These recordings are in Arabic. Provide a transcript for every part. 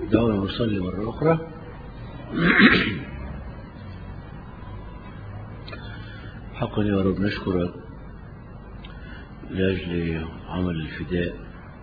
دعونا نصلي مرة أخرى. حقا يا رب نشكرك لأجل عمل الفداء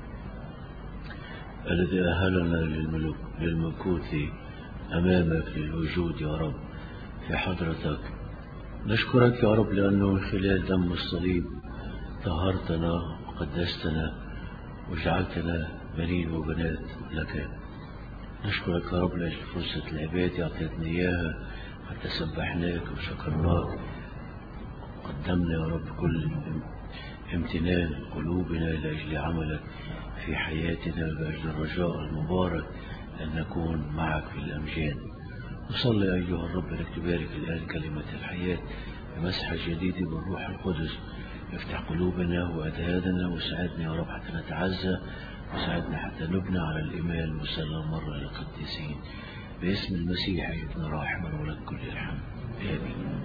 الذي أهلنا للمكوث أمامك للوجود يا رب في حضرتك. نشكرك يا رب لأنه من خلال دم الصليب طهرتنا وقدستنا وجعلتنا بنين وبنات لك. نشكرك يا رب لأجل فرصة العبادة أعطيتنا إياها حتى سبحناك وشكرناك وقدمنا يا رب كل امتنان قلوبنا لأجل عملك في حياتنا لأجل الرجاء المبارك أن نكون معك في الأمجاد. نصلي أيها الرب أنك تبارك الآن كلمة الحياة بمسحة جديدة بالروح القدس. افتح قلوبنا وأذهاننا وساعدنا يا رب حتى نتعزى وساعدنا حتى نبنى على الإيمان المسلم مرة للقديسين باسم المسيح ابن راحمنا ولك كل الحمد. آمين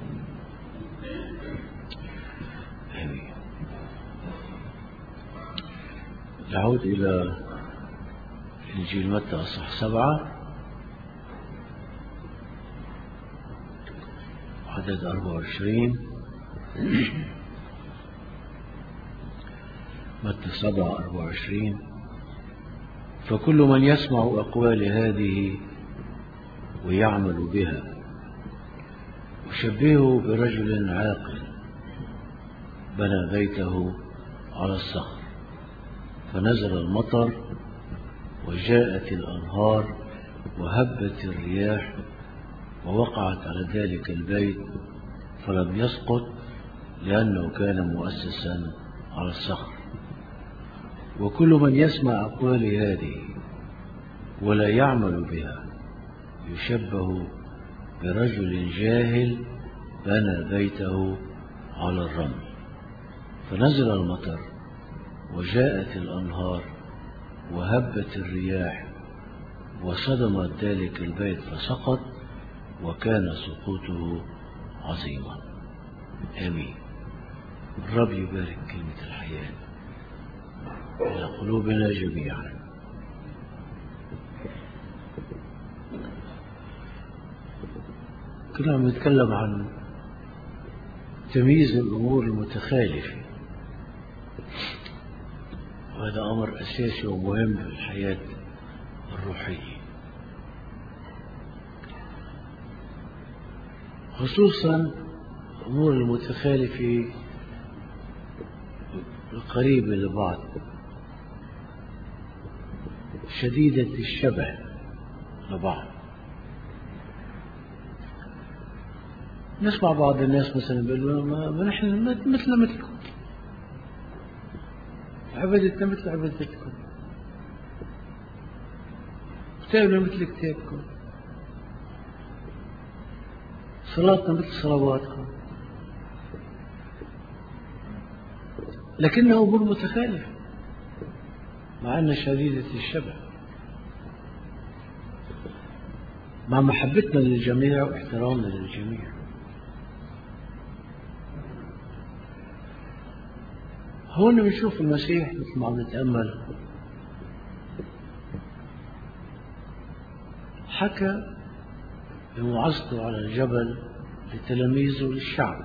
آمين. نعود إلى إنجيل متى أصحاح 7 عدد 24. متى 7:24. فكل من يسمع أقوال هذه ويعمل بها أشبهه برجل عاقل بنى بيته على الصخر فنزل المطر وجاءت الأنهار وهبت الرياح ووقعت على ذلك البيت فلم يسقط لأنه كان مؤسسا على الصخر. وكل من يسمع أقوال هذه ولا يعمل بها يشبه برجل جاهل بنى بيته على الرمل فنزل المطر وجاءت الأنهار وهبت الرياح وصدمت ذلك البيت فسقط وكان سقوطه عظيما. آمين. الرب يبارك كلمة الحياة إلى قلوبنا جميعا. كنا عم نتكلم عن تمييز الأمور المتخالفة، وهذا أمر أساسي ومهم في الحياة الروحية، خصوصا الأمور المتخالفة القريبة لبعض شديدة الشبه لبعض. نسمع بعض الناس مثلا بيقولوا ما نحن مثلنا مثلكم، عبادتنا مثل عبادتكم، كتابنا مثل كتابكم، صلاتنا مثل صلواتكم، لكنها أمور متخالفة مع أنها شديدة الشبه، مع محبتنا للجميع واحترامنا للجميع. هون بنشوف المسيح مثل ما عم نتأمل حكى بموعظته على الجبل لتلاميذه للشعب،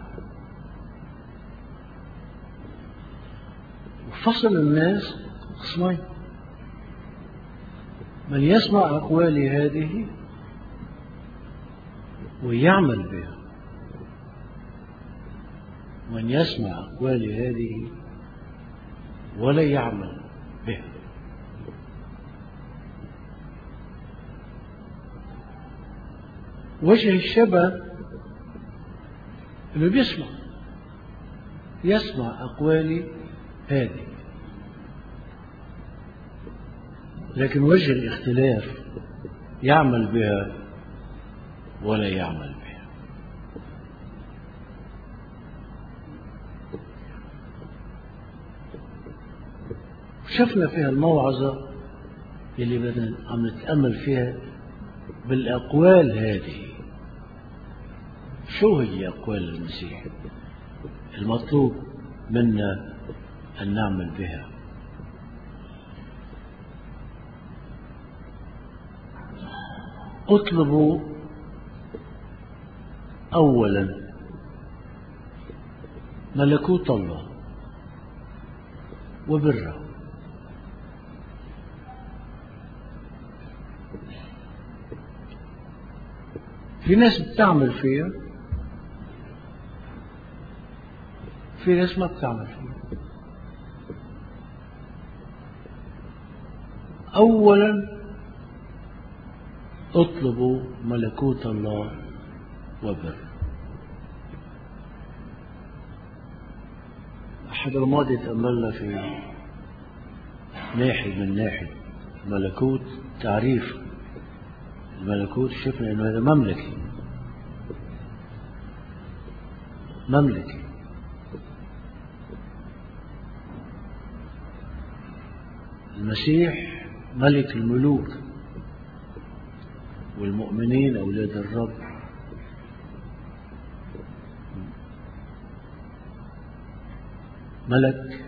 وفصل الناس قسمين: من يسمع أقوال هذه ويعمل بها، من يسمع أقوال هذه ولا يعمل بها. وجه الشبه انه يسمع أقوال هذه، لكن وجه الاختلاف يعمل بها ولا يعمل بها. شفنا فيها الموعظة اللي بدنا عم نتأمل فيها بالأقوال هذه. شو هي أقوال المسيح المطلوب منا أن نعمل بها؟ اطلبوا أولا ملكوت الله وبره. في ناس بتعمل فيها، في ناس ما بتعمل فيها. أولا اطلبوا ملكوت الله وبره. أحد الماضي تأملنا في ناحية من ناحية الملكوت، تعريف الملكوت، شفنا أنه هذا مملكي. مملكي المسيح ملك الملوك، والمؤمنين أولاد الرب ملك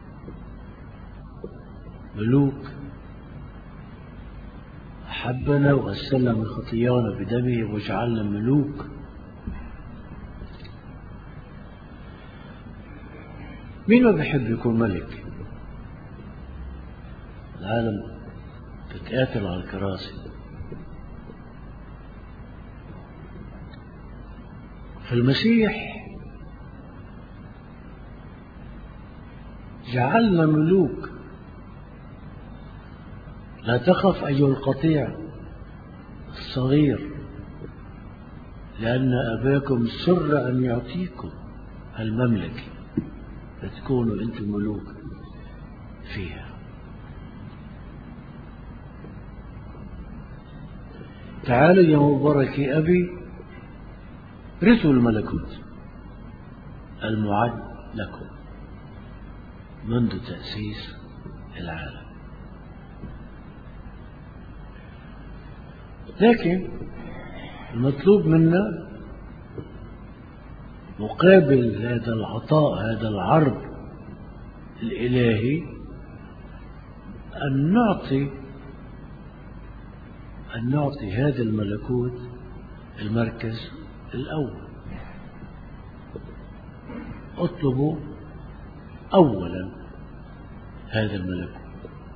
ملوك، أحبنا وغسلنا من خطايانا بدمه وجعلنا ملوك. مين ما بيحب يكون ملك؟ العالم تتقاتل على الكراسي. فالمسيح جعلنا ملوك. لا تخف أيها القطيع الصغير، لأن أباكم سر أن يعطيكم المملكة لتكونوا أنتم ملوك فيها. تعالوا يا مبارك أبي رثوا الملكوت المعد لكم منذ تأسيس العالم. لكن المطلوب منا مقابل هذا العطاء، هذا العرض الإلهي، أن نعطي هذا الملكوت المركز الأول. اطلبوا أولا هذا الملكوت.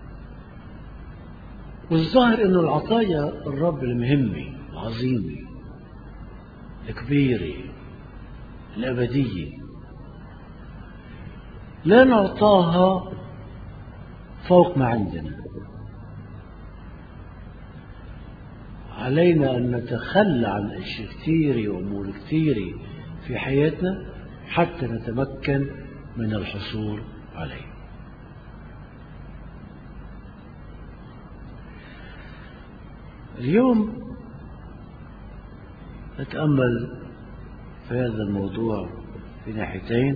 والظاهر أنه العطايا الرب المهمة العظيمة الكبيرة الأبدية لا نعطاها فوق ما عندنا. علينا أن نتخلى عن أشياء كثيرة وأمور كثيرة في حياتنا حتى نتمكن من الحصول عليه. اليوم نتأمل في هذا الموضوع في ناحيتين.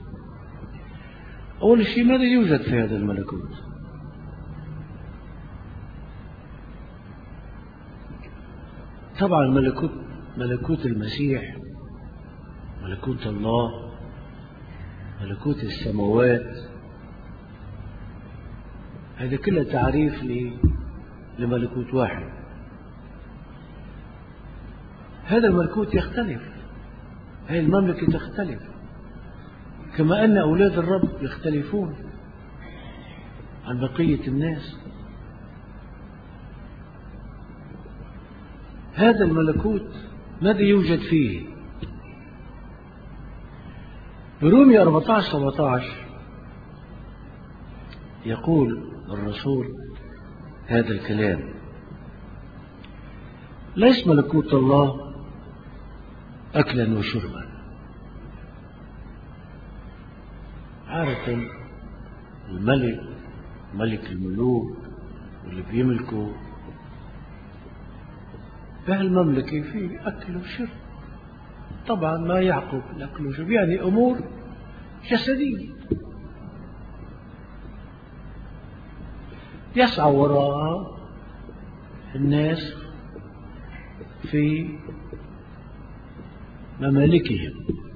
أول شيء، ماذا يوجد في هذا الملكوت؟ طبعا ملكوت المسيح، ملكوت الله، ملكوت السماوات، هذا كله تعريف لملكوت واحد. هذا الملكوت يختلف، هذه المملكة تختلف، كما أن أولاد الرب يختلفون عن بقية الناس. هذا الملكوت ماذا يوجد فيه؟ برومية 14-17 يقول الرسول هذا الكلام: ليس ملكوت الله أكلا وشربا. عارف ملك الملوك واللي بيملكوا بهالمملكة فيه أكل وشرب. طبعا ما يعقب الأكل والشرب، يعني أمور جسدية يسعى وراءها الناس في ممالكهم.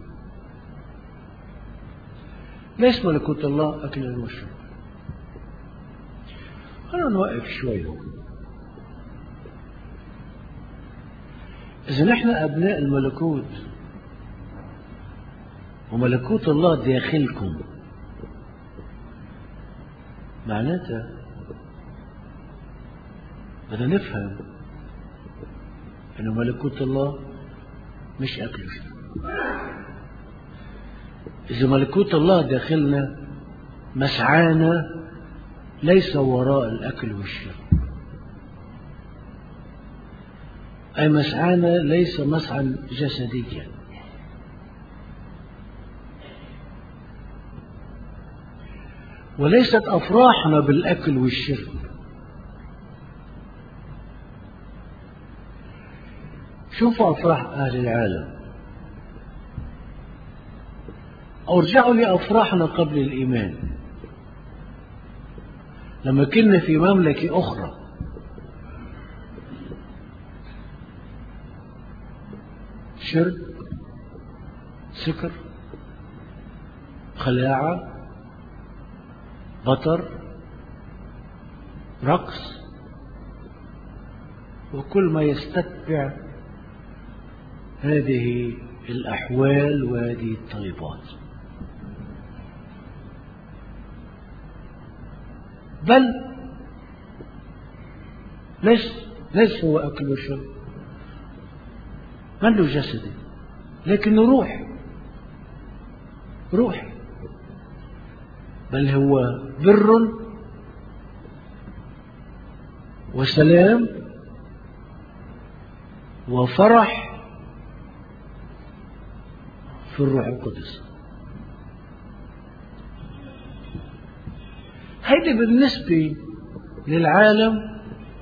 ليس ملكوت الله أكلا وشرب. أنا نوقف شوي هون. إذا نحن أبناء الملكوت وملكوت الله داخلكم، معناتها بدنا نفهم أن ملكوت الله مش أكل وشرب. إذا ملكوت الله داخلنا مسعانا ليس وراء الأكل والشرب، أي مسعانا ليس مسعى جسديا، وليست أفراحنا بالأكل والشرب. شوفوا أفراح أهل العالم، أو ارجعوا لأفراحنا قبل الإيمان لما كنا في مملكة أخرى. شرب، سكر، خلاعة، بطر، رقص، وكل ما يستتبع هذه الأحوال وهذه الطيبات. بل ليس هو أكل وشرب، ما له جسدي، لكنه روح، بل هو بر وسلام وفرح في الروح القدس. هيدي بالنسبة للعالم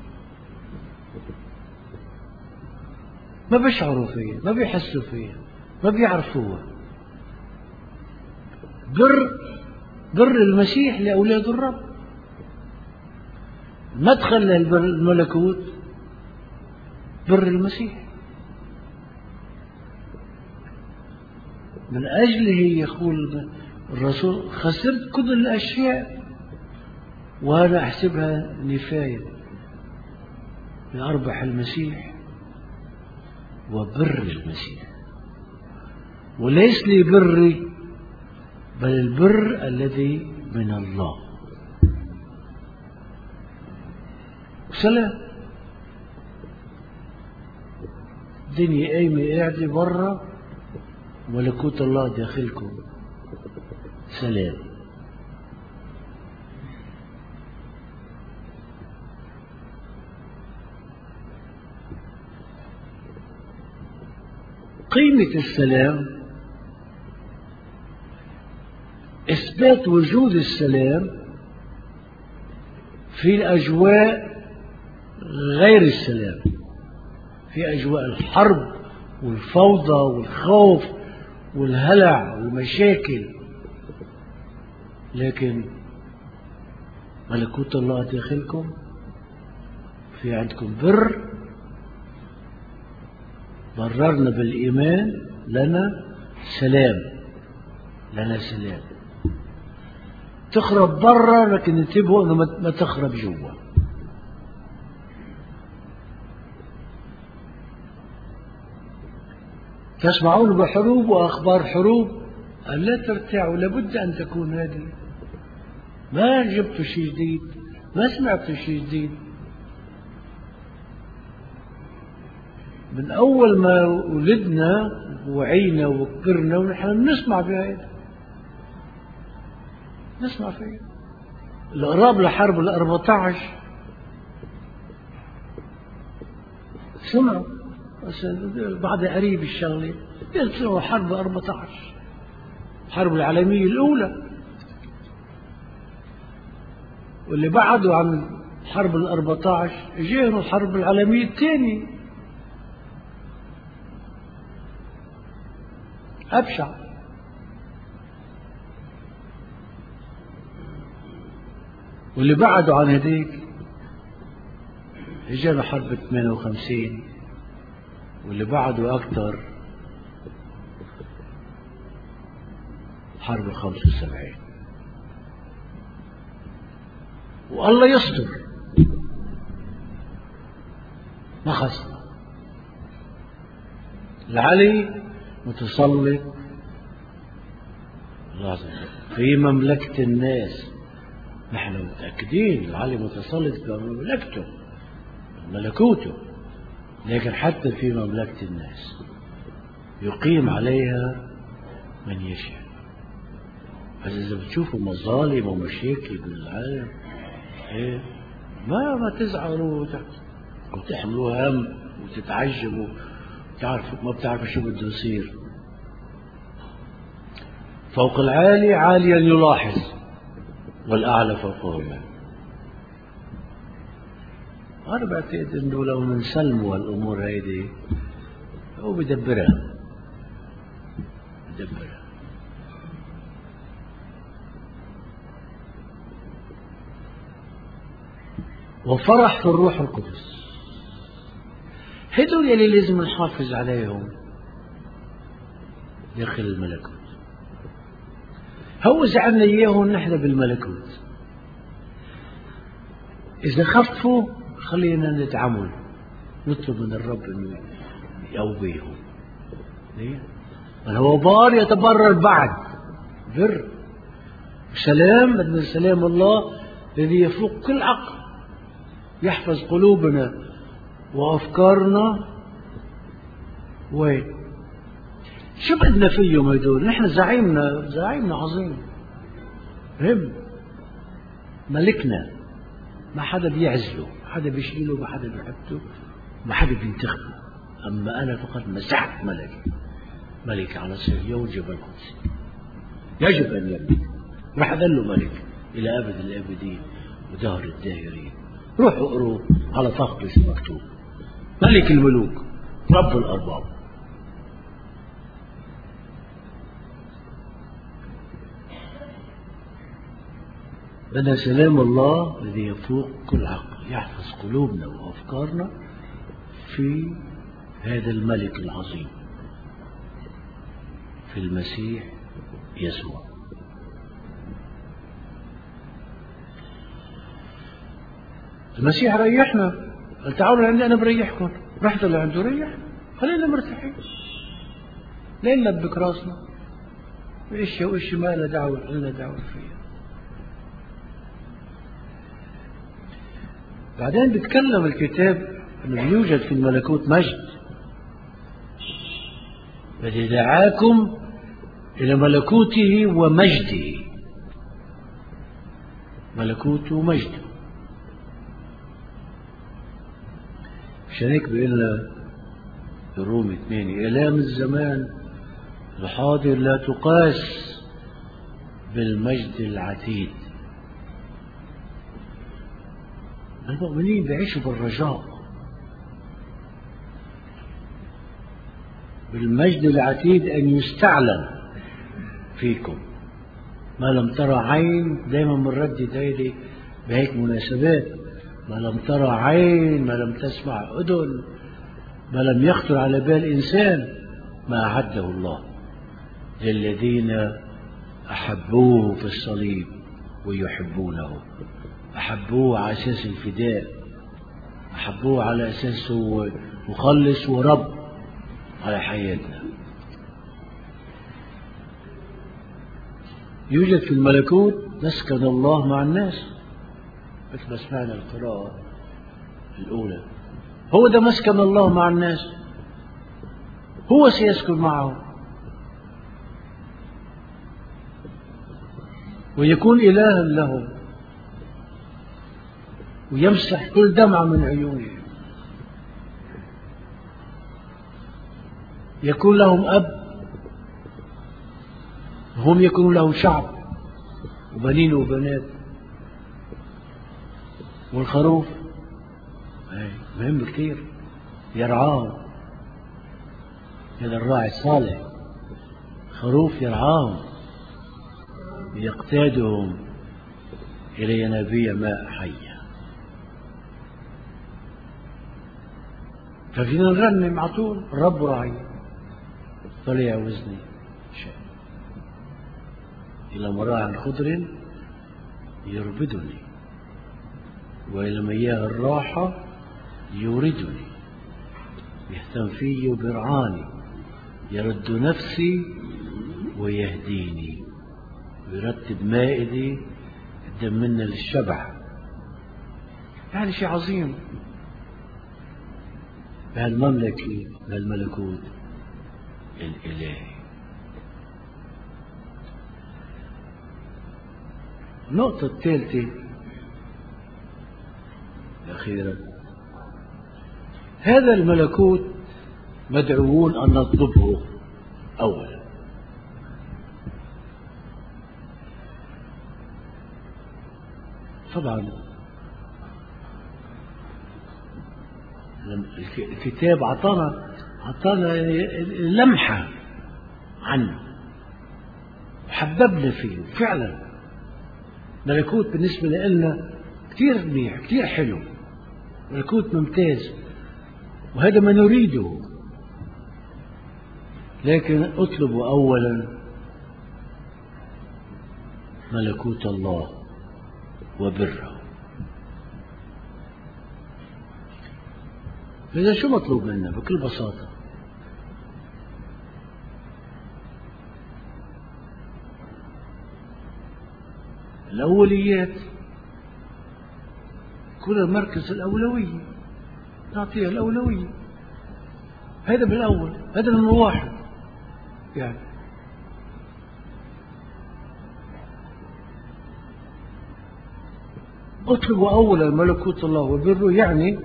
ما بيشعروا فيها، ما بيحسوا فيها، ما بيعرفوها. بر المسيح لأولاد الرب، مدخل للملكوت بر المسيح. من أجله يقول الرسول خسرت كل الأشياء وأنا أحسبها نفاية لأربح المسيح وبر المسيح. وليس لي بري بل البر الذي من الله. سلام. الدنيا قايمة قاعدة برا، ملكوت الله داخلكم. سلام. قيمة السلام إثبات وجود السلام في الأجواء غير السلام، في أجواء الحرب والفوضى والخوف والهلع والمشاكل. لكن ملكوت الله داخلكم، في عندكم بر، بررنا بالإيمان، لنا سلام، لنا سلام. تخرب برا لكن انتبهوا انه ما تخرب جوا. تسمعون بحروب واخبار حروب، أن لا ترتاعوا، لابد ان تكون هذه. ما جبتوا شيء جديد، ما سمعتوا شيء جديد. من اول ما ولدنا وعينا وكبرنا ونحن نسمع بهذا، نسمع فيه. القراب لحرب 14 سمعوا، بس بعد قريب الشغله يسمعوا حرب 14، الحرب العالميه الاولى. واللي بعدوا عن حرب 14 اجيهم الحرب العالميه الثانيه ابشع. واللي بعدوا عن هذيك اجانا حرب 58، واللي بعدوا اكثر حرب 75. والله يستر، ما خسر. العلي متسلط في مملكة الناس. نحن متأكدين العلي متسلط في مملكته ملكوته، لكن حتى في مملكة الناس يقيم عليها من يشاء. إذا بتشوفوا مظالم ومشاكل بالعالم ما تزعلوا وتحملوا هم وتتعجبوا، ما بتعرفوا شو بده يصير. فوق العالي عاليا يلاحظ، والأعلى فوقه. أنا بعتقد إنه لو نسلموا هالأمور هيدي هو بدبرها. وفرح في الروح القدس. هدول يلي لازم نحافظ عليهم داخل الملكوت. هو جعلنا إياهم نحن بالملكوت. إذا خفوا خلينا نتعامل، نطلب من الرب إنه يقويهم. ليه؟ بل هو بار يتبرر بعد بر سلام. بدنا سلام الله الذي يفوق كل عقل يحفظ قلوبنا وأفكارنا. وين شو بدنا فيهم هدول؟ نحن زعيمنا عظيم، هم ملكنا، ما حدا بيعزله، ما حدا بيشيله، ما حدا بيحطه، ما حدا بينتخبه. أما أنا فقط مسحت ملك على صهيون جبل القدس، يجب أن يملك، راح أظل ملك إلى أبد الآبدين ودهر الداهرين. روحوا اقروا على طاقته مكتوب ملك الملوك رب الأرباب. بدنا سلام الله الذي يفوق كل عقل يحفظ قلوبنا وأفكارنا في هذا الملك العظيم، في المسيح يسوع. المسيح ريحنا، قال تعالوا لعندي أنا بريحكم. رحت لعنده ريح، خلينا مرتاحين، ليه نلبك راسنا وإشي وإشي ما لنا دعوة فيها. بعدين بيتكلم الكتاب أنه يوجد في الملكوت مجد، الذي دعاكم إلى ملكوته ومجده. ملكوته ومجده. عشان هيك بيقول لنا في الروم 8 آلام الزمان الحاضر لا تقاس بالمجد العتيد. المؤمنين بيعيشوا بالرجاء، بالمجد العتيد أن يستعلن فيكم ما لم ترى عين. دائما بنردد هيدي بهيك مناسبات، ما لم ترى عين، ما لم تسمع أذن، ما لم يخطر على بال إنسان، ما أعده الله للذين أحبوه في الصليب ويحبونه. أحبوه على أساس الفداء، أحبوه على أساس مخلص ورب على حياتنا. يوجد في الملكوت مسكن الله مع الناس، مثل ما سمعنا القراءة الأولى. هو ده مسكن الله مع الناس، هو سيسكن معهم ويكون إلها لهم ويمسح كل دمعة من عيونهم. يكون لهم أب، هم يكونوا له شعب وبنين وبنات. والخروف مهم كثير يرعاهم، هذا الراعي الصالح. خروف يرعاهم يقتادهم إلى ينابيع ماء حية. ففينا نرنم على طول الرب راعي فلا يعوزني شيء، إلى مراع خضر يربدني وإلى مياه الراحة يوردني، يهتم فيي وبرعاني يرد نفسي ويهديني ويرتب مائدي قدام منا للشبع. يعني شيء عظيم بهالمملكة بهالملكوت الإلهي. النقطة الثالثة الأخيرة، هذا الملكوت مدعوون أن نطلبه أولا. طبعا الكتاب أعطانا لمحة عنه وحببنا فيه. فعلا ملكوت بالنسبة لنا كتير منيح، كتير حلو، ملكوت ممتاز، وهذا ما نريده. لكن اطلبوا أولا ملكوت الله وبره. إذا شو مطلوب منا بكل بساطة؟ الأوليات، كل المركز الأولوية نعطيها الأولوية. هذا بالأول، هذا من واحد. يعني اطلبوا أولا ملكوت الله وبره، يعني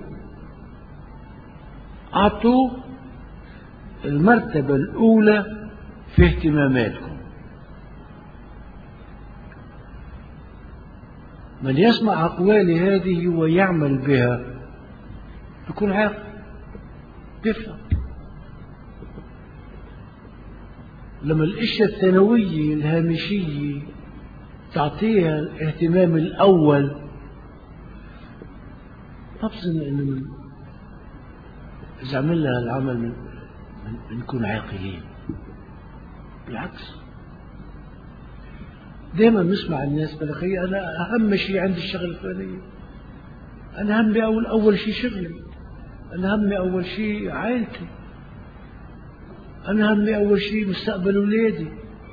أعطوا المرتبة الأولى في اهتماماتكم. من يسمع أقوالي هذه ويعمل بها يكون عاقل، بيفهم. لما الأشياء الثانوية الهامشية تعطيها الاهتمام الأول، ما بظن إنه إذا عمل لها العمل نكون عاقلين. بالعكس، دائما نسمع الناس بالأخي أنا أهم شيء عندي الشغل الفلاني، أنا همي أول شيء شغلي، أنا همي أول شيء عائلتي، أنا همي أول شيء مستقبل أولادي.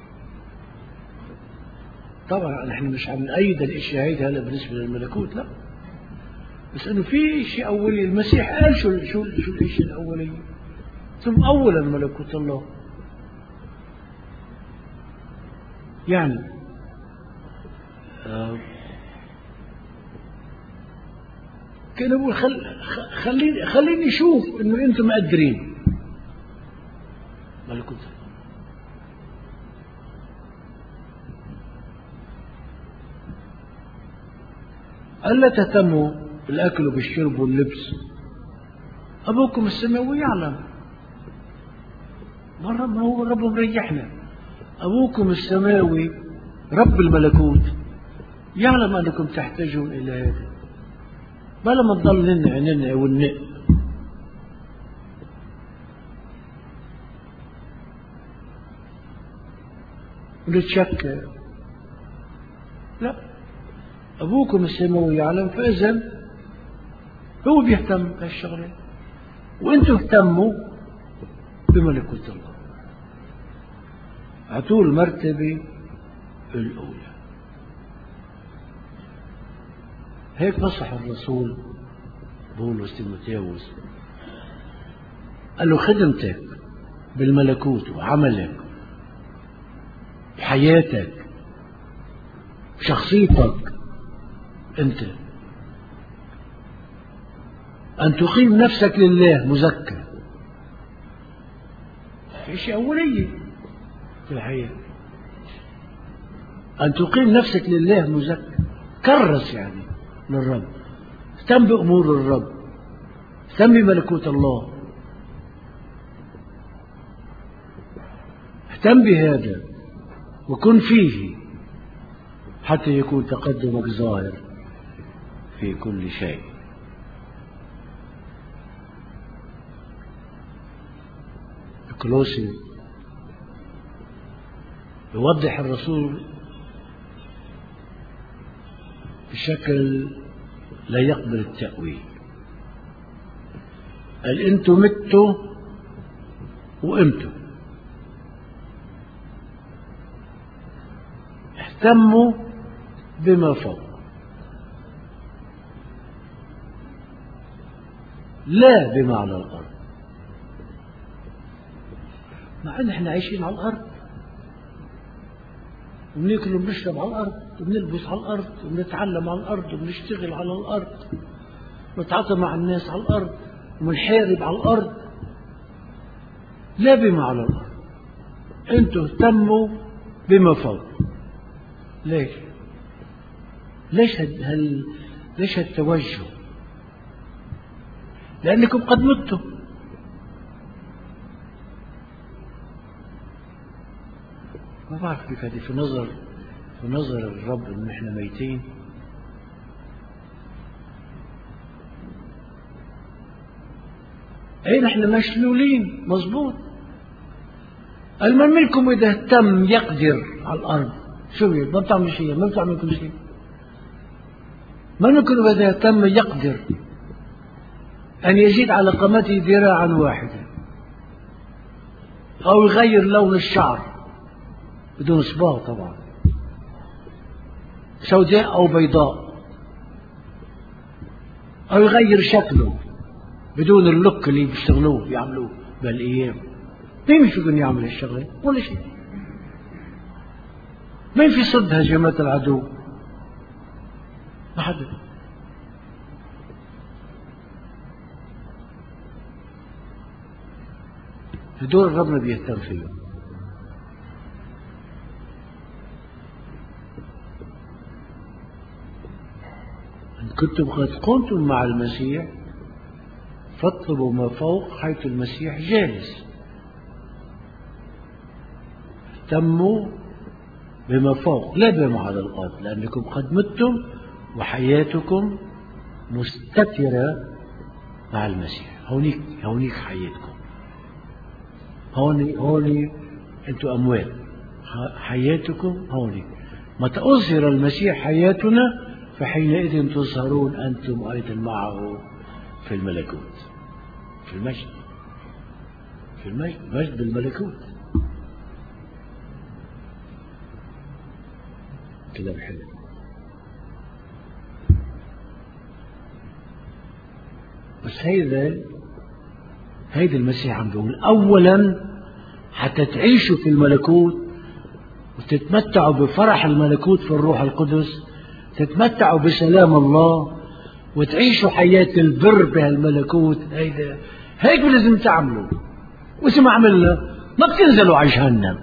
طبعا نحن مش عم نأيد الأشياء هيدا هلا بالنسبة للملكوت، لا، بس إنه في شيء أولي. المسيح قال شو الأشياء الأولية؟ ثم أولا ملكوت الله. يعني كان يقول خليني أشوف إنه أنتم مقدرين ملكوت الله. ألا تهتموا بالأكل وبالشرب واللبس، أبوكم السماوي يعلم. ما هو الرب مريحنا. أبوكم السماوي رب الملكوت يعلم أنكم تحتاجون إلى هذا. بلا ما تضل ننع والنق. ونتشكى، لا، أبوكم السماوي يعلم، فإذن هو بيهتم بهالشغلة، وأنتم اهتموا بملكوت الله. أعطوه المرتبة الأولى. هيك نصح الرسول بولس تيموثاوس، قال له خدمتك بالملكوت وعملك وحياتك وشخصيتك أنت أن تقيم نفسك لله مزكى. في شيء أولية في الحياة، أن تقيم نفسك لله مزكى، كرس يعني للرب، اهتم بأمور الرب، اهتم بملكوت الله، اهتم بهذا وكن فيه حتى يكون تقدمك ظاهر في كل شيء. كولوسي يوضح الرسول بشكل لا يقبل التأويل. قال انتم متوا وقمتوا، اهتموا بما فوق، لا بما على الأرض. مع أن احنا عايشين على الأرض، وبناكل وبنشرب على الأرض، وبنلبس على الأرض، وبنتعلم على الأرض، وبنشتغل على الأرض، ونتعاطى مع الناس على الأرض، وبنحارب على الأرض، لا بما على الأرض. أنتوا اهتموا بما فوق. ليش؟ ليش التوجه؟ لأنكم قد متم. ما بعرف كيف هذه في نظر الرب إن إحنا ميتين. أي نحن مشلولين، مظبوط. من منكم إذا اهتم يقدر على الأرض، شو ما بتعمل شيء، ما بتعمل كل شيء. من منكم إذا اهتم يقدر أن يزيد على قامته ذراعا واحدا، أو يغير لون الشعر بدون صباغ طبعا، سوداء أو بيضاء، أو يغير شكله بدون اللوك اللي بيشتغلوه يعملوه بالأيام. مين فيكم يعمل الشغلة؟ ولا شيء. مين في صد هجمات العدو؟ ما حدا. هدول ربنا بيهتم فيهم. إن كنتم قد قمتم مع المسيح فاطلبوا ما فوق حيث المسيح جالس. اهتموا بما فوق لا بما على الأرض، لأنكم قد متم وحياتكم مستترة مع المسيح. هونيك حياتكم، هوني أنتم أموات، حياتكم هوني. متى أظهر المسيح حياتنا فحينئذ تظهرون أنتم أيضا معه في الملكوت، في المجد، مجد الملكوت. كلام حلو. بس هيدا المسيح عم بيقول أولا حتى تعيشوا في الملكوت وتتمتعوا بفرح الملكوت في الروح القدس، تتمتعوا بسلام الله وتعيشوا حياة البر بهالملكوت. هيك لازم تعملوا. وإذا ما عملنا ما بتنزلوا على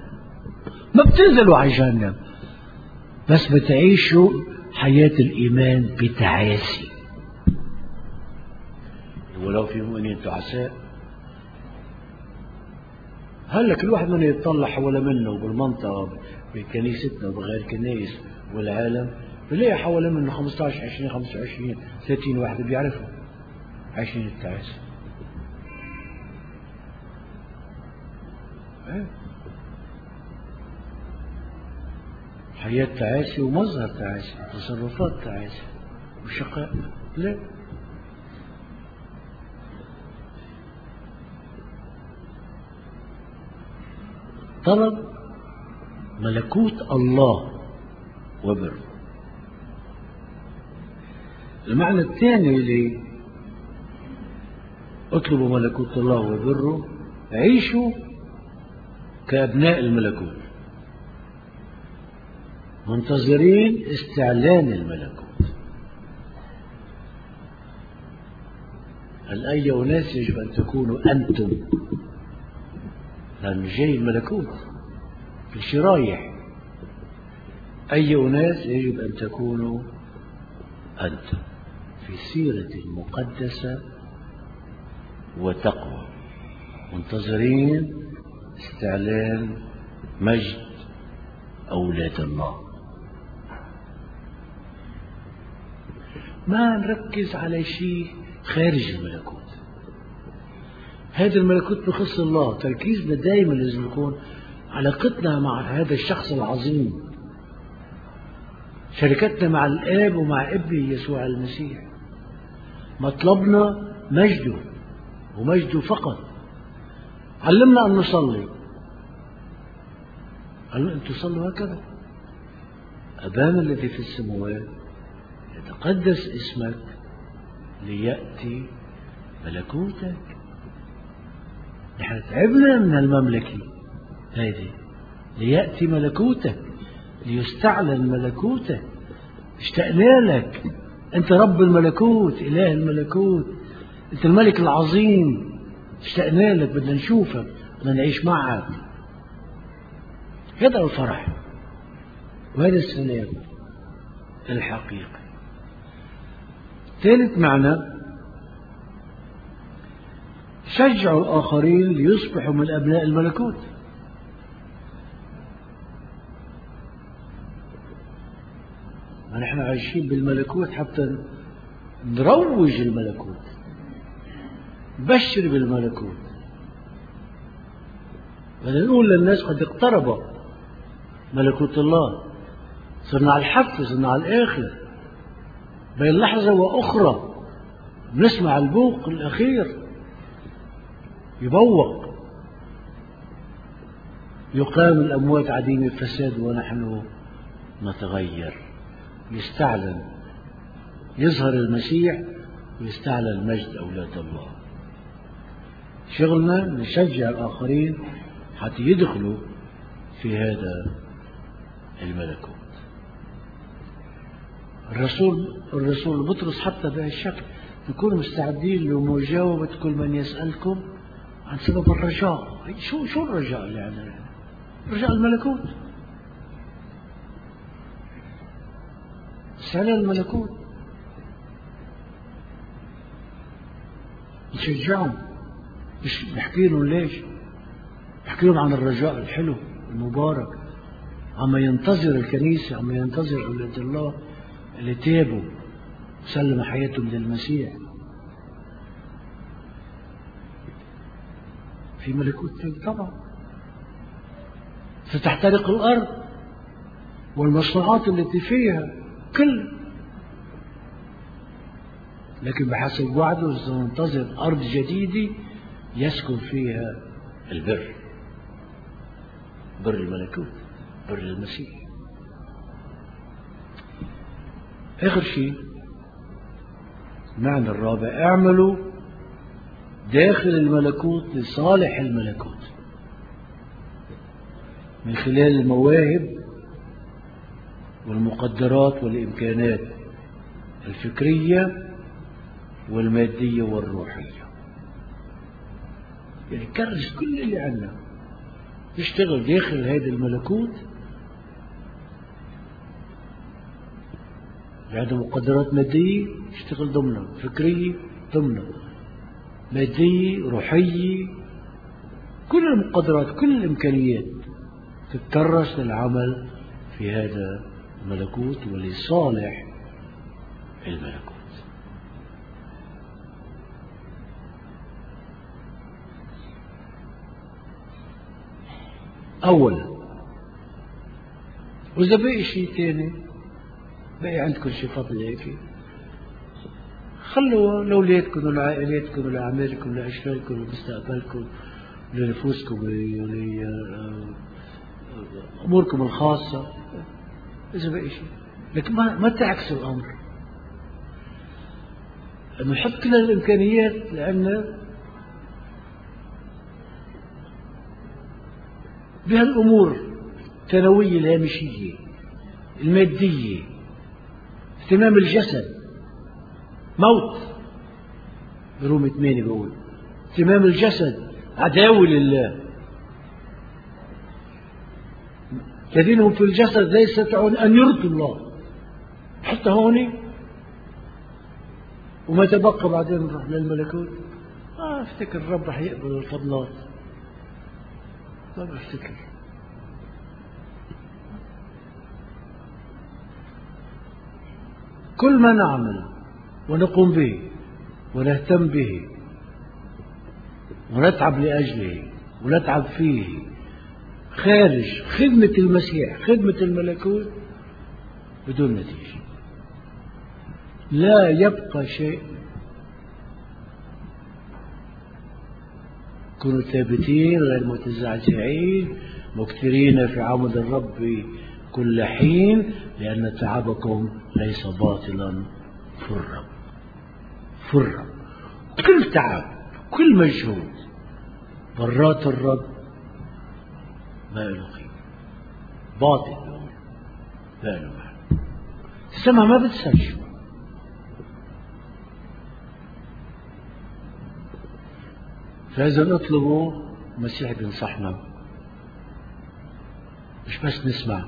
جهنم، بس بتعيشوا حياة الإيمان بتعاسي. ولو في مؤمنين تعساء. هلا كل واحد منا يتطلع حول منه بالمنطقة بكنيستنا وبغير كنايس والعالم، بلاقي حول منه 15 20 25 30 واحد بيعرفوا عايشين التعاسة. حياة تعاسي ومظهر تعاسي، تصرفات تعاسي وشقاء. لا، طلب ملكوت الله وبره. المعنى الثاني اللي اطلبوا ملكوت الله وبره، عيشوا كأبناء الملكوت منتظرين استعلان الملكوت. هل أي أناس يجب أن تكونوا أنتم؟ لأن جاي الملكوت في شرايح. أي أناس يجب أن تكونوا أنتم في سيرة مقدسة وتقوى منتظرين استعلان مجد أولاد الله. ما نركز على شيء خارج الملكوت. هذا الملكوت بخص الله. تركيزنا دائما لازم يكون علاقتنا مع هذا الشخص العظيم، شركتنا مع الآب ومع ابنه يسوع المسيح. مطلبنا مجده ومجده فقط. علمنا أن نصلي، قال أن تصلوا هكذا. أبانا الذي في السماوات يتقدس اسمك ليأتي ملكوتك. نحن تعبنا من المملكة هذه، ليأتي ملكوتك، ليستعلن ملكوتك. اشتقنا لك، أنت رب الملكوت، إله الملكوت، أنت الملك العظيم. اشتقنا لك، بدنا نشوفك، بدنا نعيش معك. هذا الفرح وهذا السلام الحقيقي. ثالث معنى: شجعوا الآخرين ليصبحوا من أبناء الملكوت. نحن عايشين بالملكوت حتى نروج الملكوت، نبشر بالملكوت، بدنا نقول للناس قد اقترب ملكوت الله. صرنا على الحافة، صرنا على الآخر، بين لحظة وأخرى نسمع البوق الأخير يبوق، يقام الأموات عديم الفساد ونحن نتغير. يستعلن، يظهر المسيح ويستعلن مجد أولاد الله. شغلنا نشجع الآخرين حتى يدخلوا في هذا الملكوت. الرسول بطرس حتى بهالشكل نكون مستعدين لمجاوبة كل من يسألكم عن سبب الرجاء. شو الرجاء اللي عندنا؟ رجاء الملكوت، استعلان الملكوت. نشجعهم، مش نحكي لهم ليش، نحكي لهم عن الرجاء الحلو المبارك عما ينتظر الكنيسة، عما ينتظر أولاد الله اللي تابوا وسلم حياتهم للمسيح. في ملكوت طبعا ستحترق الأرض والمصنوعات التي فيها كل، لكن بحسب وعده سننتظر أرض جديدة يسكن فيها البر، بر الملكوت، بر المسيح. آخر شيء المعنى الرابع: اعملوا داخل الملكوت لصالح الملكوت من خلال المواهب والمقدرات والإمكانات الفكرية والمادية والروحية. يعني كرس كل اللي عندنا، نشتغل داخل هذا الملكوت. عنده مقدرات مادية يشتغل ضمنها، فكرية ضمنها، مادية، روحية، كل المقدرات، كل الإمكانيات تتكرس للعمل في هذا الملكوت ولصالح الملكوت. أولا، وإذا بقي شيء تاني، بقي عندكم شيء فضل هيك، خلوا لأولادكم ولعائلاتكم ولأعمالكم ولأشغالكم ولمستقبلكم ولنفوسكم ولأموركم الخاصة إذا بقي شيء. لكن ما تعكس الأمر، أن نحط كل الإمكانيات لأن بهالأمور الثانوية الهامشية المادية، اهتمام الجسد موت، بروم 8 بقول اهتمام الجسد عداوة لله. الذين هم في الجسد لا يستطيعون أن يرضوا الله. حتى هون وما تبقى بعدين نروح للملكوت. افتكر الرب رح يقبل الفضلات، ما بفتكر. كل ما نعمل ونقوم به ونهتم به ونتعب لأجله ونتعب فيه خارج خدمة المسيح، خدمة الملكوت، بدون نتيجة لا يبقى شيء. كونوا ثابتين غير متزعزعين، مكثرين في عمل الرب كل حين لأن تعبكم ليس باطلا في الرب. في الرب كل تعب كل مجهود برات الرب ما له قيمة، باطل ما له معنى. السماء ما بتسجل. فإذا نطلبه المسيح بينصحنا مش بس نسمع،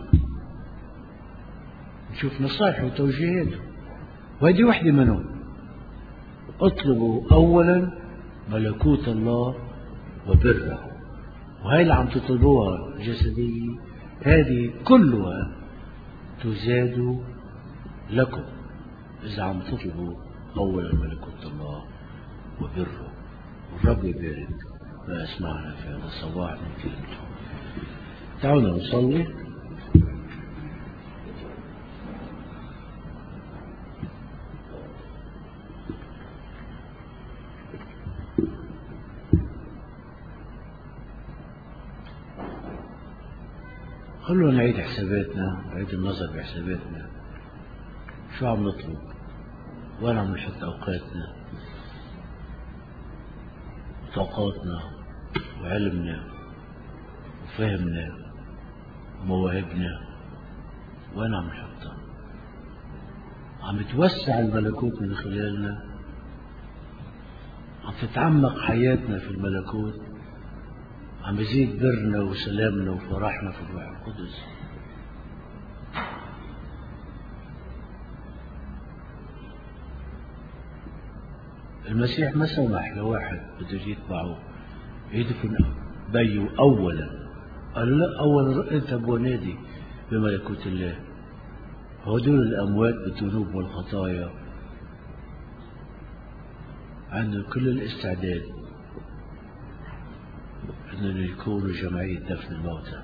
نشوف نصائحه وتوجيهاته، وهذه وحدة منهم. اطلبوا أولا ملكوت الله وبره، وهي اللي عم تطلبوها جسدية هذه كلها تزاد لكم إذا عم تطلبوا أولا ملكوت الله وبره. والرب يبارك ما أسمعنا في هذا الصباح من كلمته. تعالوا نصلي. خلونا نعيد حساباتنا، نعيد النظر بحساباتنا. شو عم نطلب؟ وين عم نحط أوقاتنا وطاقاتنا وعلمنا وفهمنا ومواهبنا؟ وين عم نحطها؟ عم يتوسع الملكوت من خلالنا؟ عم تتعمق حياتنا في الملكوت؟ عم يزيد برنا وسلامنا وفرحنا في الروح القدس؟ المسيح ما سمح لواحد بده يتبعه يدفن بيه أولا. قال لا، أولا أنت بونادي بملكوت الله. هدول الأموات بالذنوب والخطايا عندهم كل الاستعداد أنهم يكونوا جمعية دفن الموتى.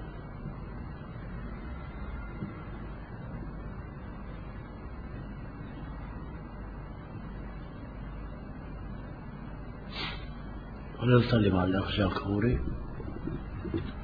ونصلي مع الأخ جاك هوري.